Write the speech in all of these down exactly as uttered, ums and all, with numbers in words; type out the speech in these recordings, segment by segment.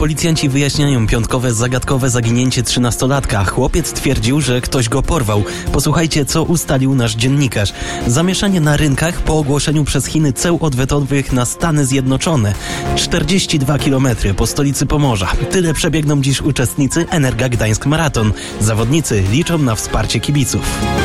Policjanci wyjaśniają piątkowe, zagadkowe zaginięcie trzynastolatka. Chłopiec twierdził, że ktoś go porwał. Posłuchajcie, co ustalił nasz dziennikarz. Zamieszanie na rynkach po ogłoszeniu przez Chiny ceł odwetowych na Stany Zjednoczone. czterdzieści dwa kilometry po stolicy Pomorza. Tyle przebiegną dziś uczestnicy Energa Gdańsk Maraton. Zawodnicy liczą na wsparcie kibiców.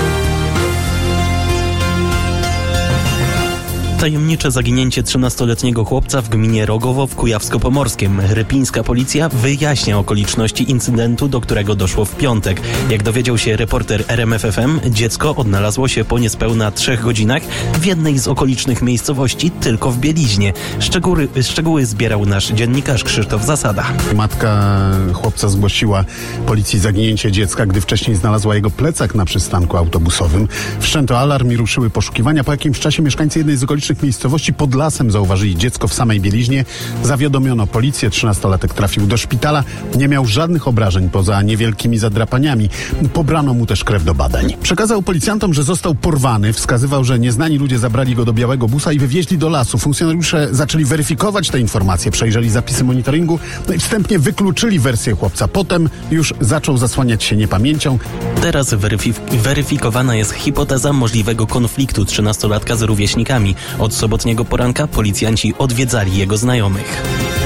Tajemnicze zaginięcie trzynastoletniego chłopca w gminie Rogowo w Kujawsko-Pomorskiem. Rypińska policja wyjaśnia okoliczności incydentu, do którego doszło w piątek. Jak dowiedział się reporter R M F F M, dziecko odnalazło się po niespełna trzech godzinach w jednej z okolicznych miejscowości, tylko w bieliźnie. Szczegóły, szczegóły zbierał nasz dziennikarz Krzysztof Zasada. Matka chłopca zgłosiła policji zaginięcie dziecka, gdy wcześniej znalazła jego plecak na przystanku autobusowym. Wszczęto alarm i ruszyły poszukiwania. Po jakimś czasie mieszkańcy jednej z okolicznych miejscowości pod lasem zauważyli dziecko w samej bieliźnie. Zawiadomiono policję. Trzynastolatek trafił do szpitala. Nie miał żadnych obrażeń poza niewielkimi zadrapaniami. Pobrano mu też krew do badań. Przekazał policjantom, że został porwany. Wskazywał, że nieznani ludzie zabrali go do białego busa i wywieźli do lasu. Funkcjonariusze zaczęli weryfikować te informacje, przejrzeli zapisy monitoringu, no i wstępnie wykluczyli wersję chłopca. Potem już zaczął zasłaniać się niepamięcią. Teraz weryfik- weryfikowana jest hipoteza możliwego konfliktu trzynastolatka z rówieśnikami. Od sobotniego poranka policjanci odwiedzali jego znajomych.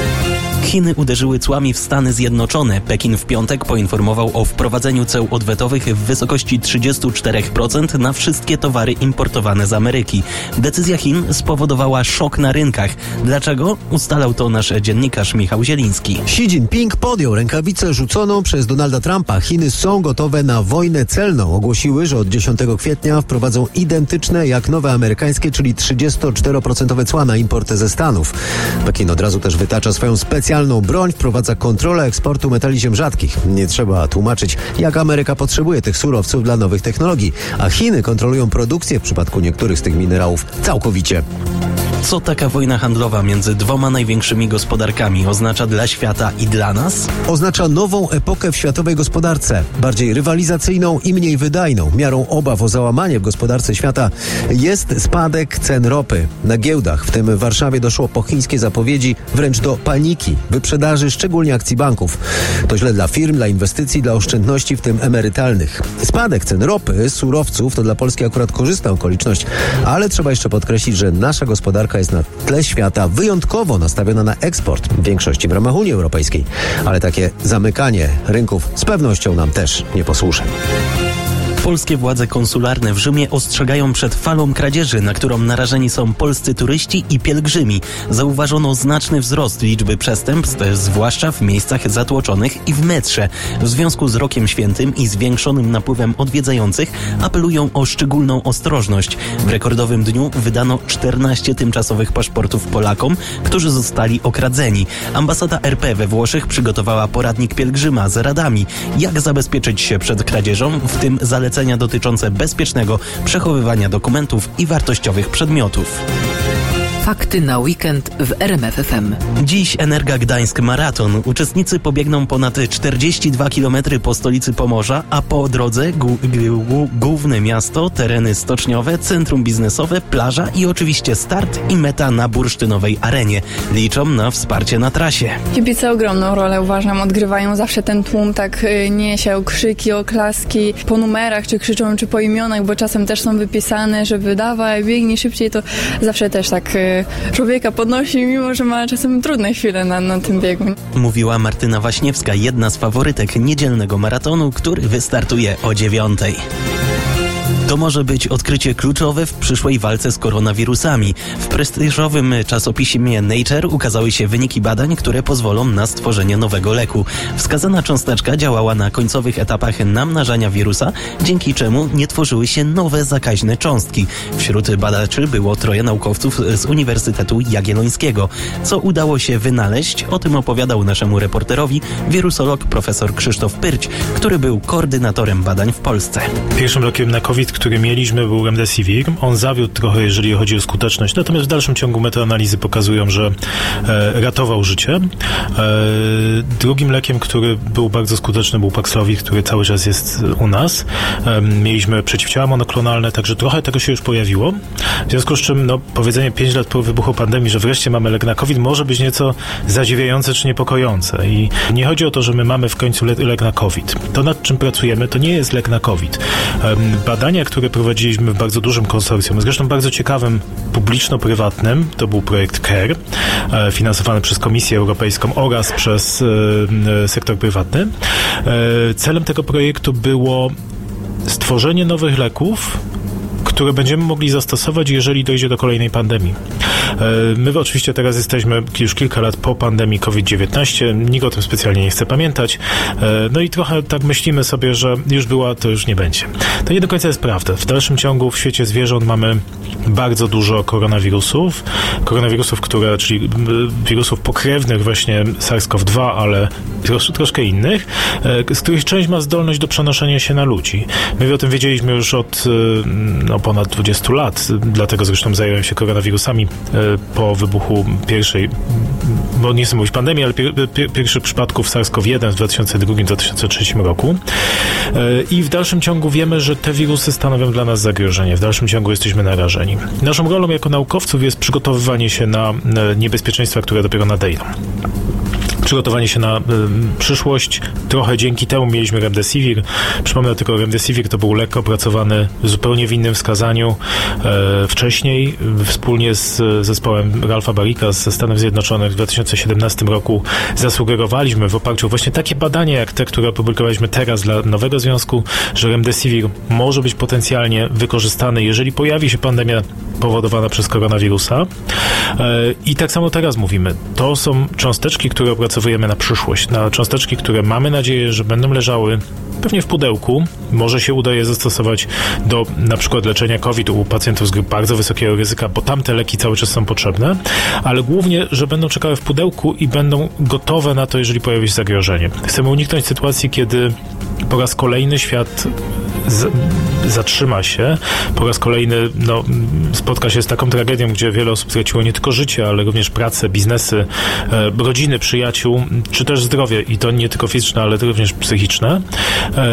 Chiny uderzyły cłami w Stany Zjednoczone. Pekin w piątek poinformował o wprowadzeniu ceł odwetowych w wysokości trzydzieści cztery procent na wszystkie towary importowane z Ameryki. Decyzja Chin spowodowała szok na rynkach. Dlaczego? Ustalał to nasz dziennikarz Michał Zieliński. Xi Jinping podjął rękawicę rzuconą przez Donalda Trumpa. Chiny są gotowe na wojnę celną. Ogłosiły, że od dziesiątego kwietnia wprowadzą identyczne jak nowe amerykańskie, czyli trzydzieści cztery procent cła na import ze Stanów. Pekin od razu też wytacza swoją specjalną broń, wprowadza kontrolę eksportu metali ziem rzadkich. Nie trzeba tłumaczyć, jak Ameryka potrzebuje tych surowców dla nowych technologii, a Chiny kontrolują produkcję w przypadku niektórych z tych minerałów całkowicie. Co taka wojna handlowa między dwoma największymi gospodarkami oznacza dla świata i dla nas? Oznacza nową epokę w światowej gospodarce, bardziej rywalizacyjną i mniej wydajną. Miarą obaw o załamanie w gospodarce świata jest spadek cen ropy. Na giełdach, w tym w Warszawie, doszło po chińskiej zapowiedzi wręcz do paniki, wyprzedaży szczególnie akcji banków. To źle dla firm, dla inwestycji, dla oszczędności, w tym emerytalnych. Spadek cen ropy, surowców to dla Polski akurat korzystna okoliczność, ale trzeba jeszcze podkreślić, że nasza gospodarka jest na tle świata wyjątkowo nastawiona na eksport, w większości w ramach Unii Europejskiej. Ale takie zamykanie rynków z pewnością nam też nie posłuży. Polskie władze konsularne w Rzymie ostrzegają przed falą kradzieży, na którą narażeni są polscy turyści i pielgrzymi. Zauważono znaczny wzrost liczby przestępstw, zwłaszcza w miejscach zatłoczonych i w metrze. W związku z Rokiem Świętym i zwiększonym napływem odwiedzających apelują o szczególną ostrożność. W rekordowym dniu wydano czternaście tymczasowych paszportów Polakom, którzy zostali okradzeni. Ambasada R P we Włoszech przygotowała poradnik pielgrzyma z radami, jak zabezpieczyć się przed kradzieżą, w tym zalecenia dotyczące bezpiecznego przechowywania dokumentów i wartościowych przedmiotów. Fakty na weekend w R M F F M. Dziś Energa Gdańsk Maraton. Uczestnicy pobiegną ponad czterdzieści dwa kilometry po stolicy Pomorza, a po drodze gu- gu- główne miasto, tereny stoczniowe, centrum biznesowe, plaża i oczywiście start i meta na bursztynowej arenie. Liczą na wsparcie na trasie. Kibice ogromną rolę, uważam, odgrywają. Zawsze ten tłum tak y, niesie okrzyki, oklaski po numerach, czy krzyczą, czy po imionach, bo czasem też są wypisane, żeby dawaj, biegnij szybciej, to zawsze też tak y, człowieka podnosi, mimo że ma czasem trudne chwile na, na tym biegu. Mówiła Martyna Waśniewska, jedna z faworytek niedzielnego maratonu, który wystartuje o dziewiątej. To może być odkrycie kluczowe w przyszłej walce z koronawirusami. W prestiżowym czasopiśmie Nature ukazały się wyniki badań, które pozwolą na stworzenie nowego leku. Wskazana cząsteczka działała na końcowych etapach namnażania wirusa, dzięki czemu nie tworzyły się nowe zakaźne cząstki. Wśród badaczy było troje naukowców z Uniwersytetu Jagiellońskiego. Co udało się wynaleźć, o tym opowiadał naszemu reporterowi wirusolog profesor Krzysztof Pyrć, który był koordynatorem badań w Polsce. Pierwszym lekiem na COVID, który mieliśmy, był Remdesivir. On zawiódł trochę, jeżeli chodzi o skuteczność, natomiast w dalszym ciągu metaanalizy pokazują, że e, ratował życie. E, drugim lekiem, który był bardzo skuteczny, był Paxlovid, który cały czas jest u nas. E, mieliśmy przeciwciała monoklonalne, także trochę tego się już pojawiło. W związku z czym, no, powiedzenie pięć lat po wybuchu pandemii, że wreszcie mamy lek na COVID, może być nieco zadziwiające czy niepokojące. I nie chodzi o to, że my mamy w końcu le- lek na COVID. To, nad czym pracujemy, to nie jest lek na COVID. E, badania, które prowadziliśmy w bardzo dużym konsorcjum, zresztą bardzo ciekawym, publiczno-prywatnym, to był projekt C A R E, finansowany przez Komisję Europejską oraz przez e, sektor prywatny. E, celem tego projektu było stworzenie nowych leków, które będziemy mogli zastosować, jeżeli dojdzie do kolejnej pandemii. My oczywiście teraz jesteśmy już kilka lat po pandemii COVID dziewiętnaście, nikt o tym specjalnie nie chce pamiętać, no i trochę tak myślimy sobie, że już była, to już nie będzie. To nie do końca jest prawda. W dalszym ciągu w świecie zwierząt mamy bardzo dużo koronawirusów, koronawirusów, które, czyli wirusów pokrewnych właśnie SARS-CoV dwa, ale trosz, troszkę innych, z których część ma zdolność do przenoszenia się na ludzi. My o tym wiedzieliśmy już od no, ponad dwudziestu lat, dlatego zresztą zająłem się koronawirusami po wybuchu pierwszej, bo nie chcę mówić pandemii, ale pier, pier, pierwszych przypadków SARS-CoV jeden w dwa tysiące drugim do dwa tysiące trzecim roku. I w dalszym ciągu wiemy, że te wirusy stanowią dla nas zagrożenie. W dalszym ciągu jesteśmy narażeni. Naszą rolą jako naukowców jest przygotowywanie się na niebezpieczeństwa, które dopiero nadejdą. Przygotowanie się na y, przyszłość. Trochę dzięki temu mieliśmy Remdesivir. Przypomnę tylko, Remdesivir to był lek opracowany zupełnie w innym wskazaniu e, wcześniej. Wspólnie z zespołem Ralpha Barricka ze Stanów Zjednoczonych w dwa tysiące siedemnastym roku zasugerowaliśmy w oparciu o właśnie takie badania, jak te, które opublikowaliśmy teraz dla nowego związku, że Remdesivir może być potencjalnie wykorzystany, jeżeli pojawi się pandemia powodowana przez koronawirusa. E, I tak samo teraz mówimy. To są cząsteczki, które opracowujemy na przyszłość. Na cząsteczki, które mamy nadzieję, że będą leżały pewnie w pudełku. Może się uda je zastosować do na przykład leczenia COVID u pacjentów z grup bardzo wysokiego ryzyka, bo tamte leki cały czas są potrzebne, ale głównie, że będą czekały w pudełku i będą gotowe na to, jeżeli pojawi się zagrożenie. Chcemy uniknąć sytuacji, kiedy po raz kolejny świat z, zatrzyma się, po raz kolejny no, spotka się z taką tragedią, gdzie wiele osób straciło nie tylko życie, ale również pracę, biznesy, e, rodziny, przyjaciół, czy też zdrowie i to nie tylko fizyczne, ale również psychiczne. E,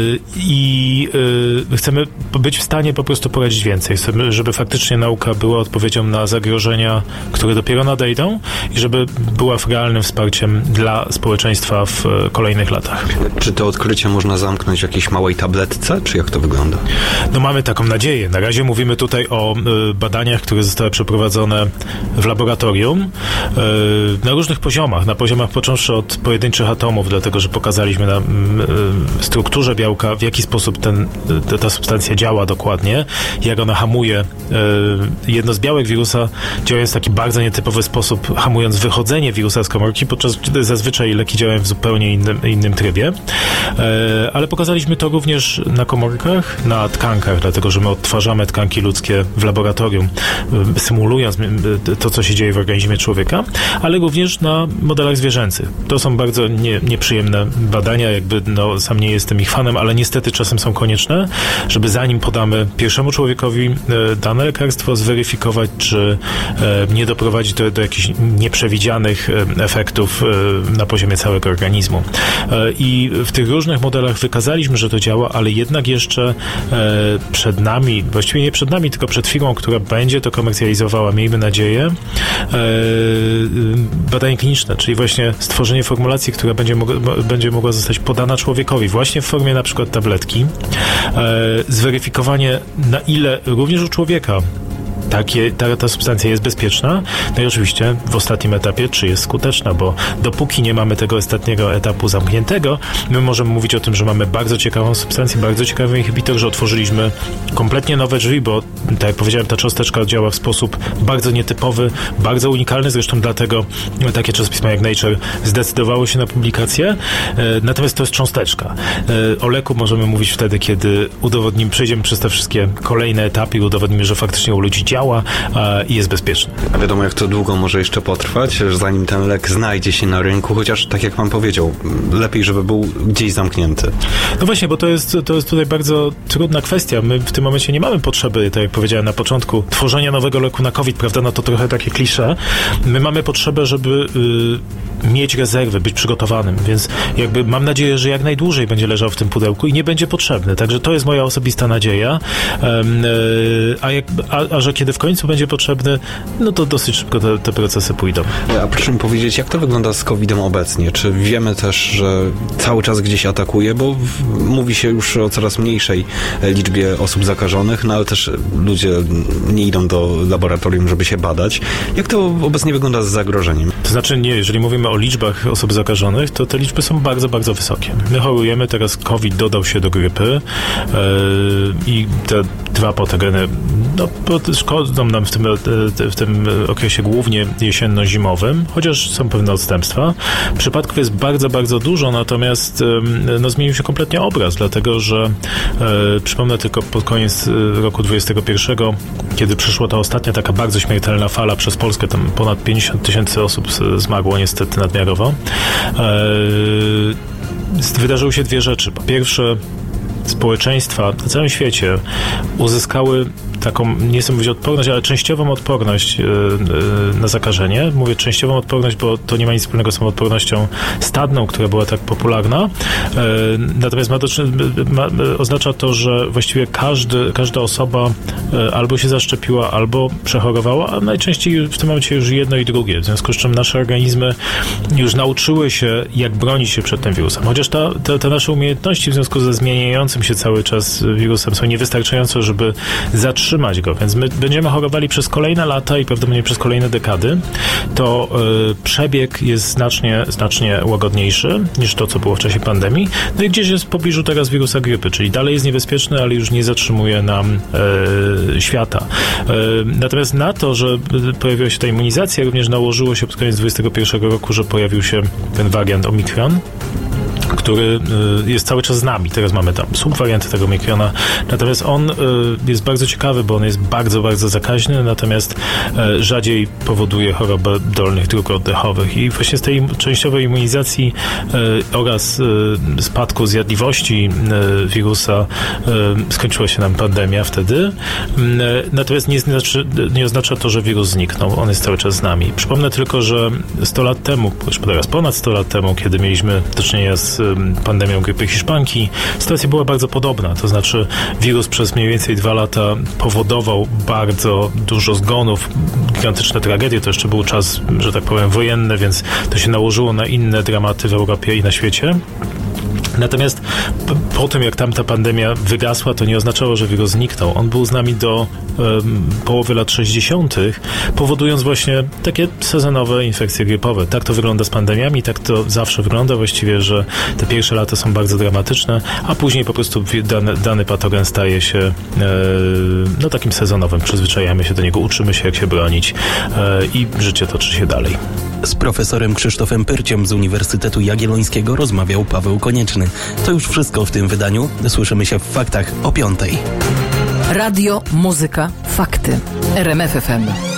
I e, chcemy być w stanie po prostu poradzić więcej. Chcemy, żeby faktycznie nauka była odpowiedzią na zagrożenia, które dopiero nadejdą i żeby była realnym wsparciem dla społeczeństwa w kolejnych latach. Czy to odkrycie można zamknąć w jakiejś małej tabletce, czy jak to wygląda? No mamy taką nadzieję. Na razie mówimy tutaj o y, badaniach, które zostały przeprowadzone w laboratorium y, na różnych poziomach. Na poziomach począwszy od pojedynczych atomów, dlatego że pokazaliśmy na y, strukturze białka, w jaki sposób ten, y, ta substancja działa dokładnie, jak ona hamuje. Y, jedno z białek wirusa działając w taki bardzo nietypowy sposób, hamując wychodzenie wirusa z komórki, podczas gdy zazwyczaj leki działają w zupełnie innym, innym trybie. Y, ale pokazaliśmy to również na komórkach, na tkankach, dlatego że my odtwarzamy tkanki ludzkie w laboratorium, symulując to, co się dzieje w organizmie człowieka, ale również na modelach zwierzęcych. To są bardzo nie, nieprzyjemne badania, jakby no, sam nie jestem ich fanem, ale niestety czasem są konieczne, żeby zanim podamy pierwszemu człowiekowi dane lekarstwo, zweryfikować, czy nie doprowadzi to do jakichś nieprzewidzianych efektów na poziomie całego organizmu. I w tych różnych modelach wykazaliśmy, że to działa, ale jednak jeszcze przed nami, właściwie nie przed nami, tylko przed firmą, która będzie to komercjalizowała, miejmy nadzieję, badanie kliniczne, czyli właśnie stworzenie formulacji, która będzie, mogła, będzie mogła zostać podana człowiekowi właśnie w formie na przykład tabletki, zweryfikowanie, na ile również u człowieka Takie, ta, ta substancja jest bezpieczna, no i oczywiście w ostatnim etapie, czy jest skuteczna, bo dopóki nie mamy tego ostatniego etapu zamkniętego, my możemy mówić o tym, że mamy bardzo ciekawą substancję, bardzo ciekawy inhibitor, że otworzyliśmy kompletnie nowe drzwi, bo tak jak powiedziałem, ta cząsteczka działa w sposób bardzo nietypowy, bardzo unikalny, zresztą dlatego takie czasopisma jak Nature zdecydowało się na publikację, e, natomiast to jest cząsteczka. E, o leku możemy mówić wtedy, kiedy udowodnimy, przejdziemy przez te wszystkie kolejne etapy i udowodnimy, że faktycznie u ludzi działa, działa e, i jest bezpieczny. A wiadomo, jak to długo może jeszcze potrwać, zanim ten lek znajdzie się na rynku, chociaż tak jak pan powiedział, lepiej, żeby był gdzieś zamknięty. No właśnie, bo to jest, to jest tutaj bardzo trudna kwestia. My w tym momencie nie mamy potrzeby, tak jak powiedziałem na początku, tworzenia nowego leku na COVID, prawda? No to trochę takie klisze. My mamy potrzebę, żeby y, mieć rezerwy, być przygotowanym, więc jakby mam nadzieję, że jak najdłużej będzie leżał w tym pudełku i nie będzie potrzebny. Także to jest moja osobista nadzieja. Um, y, a, jak, a, a że kiedy w końcu będzie potrzebny, no to dosyć szybko te, te procesy pójdą. A proszę mi powiedzieć, jak to wygląda z kowidem obecnie? Czy wiemy też, że cały czas gdzieś atakuje, bo w, mówi się już o coraz mniejszej liczbie osób zakażonych, no ale też ludzie nie idą do laboratorium, żeby się badać. Jak to obecnie wygląda z zagrożeniem? To znaczy nie, jeżeli mówimy o liczbach osób zakażonych, to te liczby są bardzo, bardzo wysokie. My chorujemy, teraz COVID dodał się do grypy yy, i te dwa patogeny no, szkodzą nam w tym, w tym okresie głównie jesienno-zimowym, chociaż są pewne odstępstwa. Przypadków jest bardzo, bardzo dużo, natomiast no, zmienił się kompletnie obraz, dlatego że e, przypomnę tylko pod koniec roku dwudziestego pierwszego, kiedy przyszła ta ostatnia taka bardzo śmiertelna fala przez Polskę, tam ponad pięćdziesiąt tysięcy osób zmarło niestety nadmiarowo. E, wydarzyły się dwie rzeczy. Po pierwsze, społeczeństwa na całym świecie uzyskały taką, nie chcę mówić odporność, ale częściową odporność yy, yy, na zakażenie. Mówię częściową odporność, bo to nie ma nic wspólnego z tą odpornością stadną, która była tak popularna. Yy, natomiast ma do, ma, oznacza to, że właściwie każdy, każda osoba yy, albo się zaszczepiła, albo przechorowała, a najczęściej w tym momencie już jedno i drugie. W związku z czym nasze organizmy już nauczyły się, jak bronić się przed tym wirusem. Chociaż ta, te, te nasze umiejętności w związku ze zmieniającym się cały czas wirusem są niewystarczające, żeby zatrzymać trzymać go, więc my będziemy chorowali przez kolejne lata i prawdopodobnie przez kolejne dekady, to y, przebieg jest znacznie, znacznie łagodniejszy niż to, co było w czasie pandemii. No i gdzieś jest w pobliżu teraz wirusa grypy, czyli dalej jest niebezpieczny, ale już nie zatrzymuje nam y, świata. Y, natomiast na to, że pojawiła się ta immunizacja, również nałożyło się pod koniec dwudziestego pierwszego roku, że pojawił się ten wariant Omikron, który jest cały czas z nami. Teraz mamy tam subwarianty tego Omikrona. Natomiast on jest bardzo ciekawy, bo on jest bardzo, bardzo zakaźny, natomiast rzadziej powoduje chorobę dolnych dróg oddechowych. I właśnie z tej częściowej immunizacji oraz spadku zjadliwości wirusa skończyła się nam pandemia wtedy. Natomiast nie, znaczy, nie oznacza to, że wirus zniknął. On jest cały czas z nami. Przypomnę tylko, że sto lat temu, już teraz ponad sto lat temu, kiedy mieliśmy do czynienia z pandemią grypy hiszpanki, sytuacja była bardzo podobna. To znaczy wirus przez mniej więcej dwa lata powodował bardzo dużo zgonów, gigantyczne tragedie. To jeszcze był czas, że tak powiem, wojenny, więc to się nałożyło na inne dramaty w Europie i na świecie. Natomiast p- po tym, jak tamta pandemia wygasła, to nie oznaczało, że wirus zniknął. On był z nami do um, połowy lat sześćdziesiątych, powodując właśnie takie sezonowe infekcje grypowe. Tak to wygląda z pandemiami, tak to zawsze wygląda właściwie, że te pierwsze lata są bardzo dramatyczne, a później po prostu dany, dany patogen staje się e, no takim sezonowym. Przyzwyczajamy się do niego, uczymy się, jak się bronić e, i życie toczy się dalej. Z profesorem Krzysztofem Pyrciem z Uniwersytetu Jagiellońskiego rozmawiał Paweł Konieczny. To już wszystko w tym wydaniu. Słyszymy się w Faktach o piątej. Radio, muzyka, fakty. R M F F M.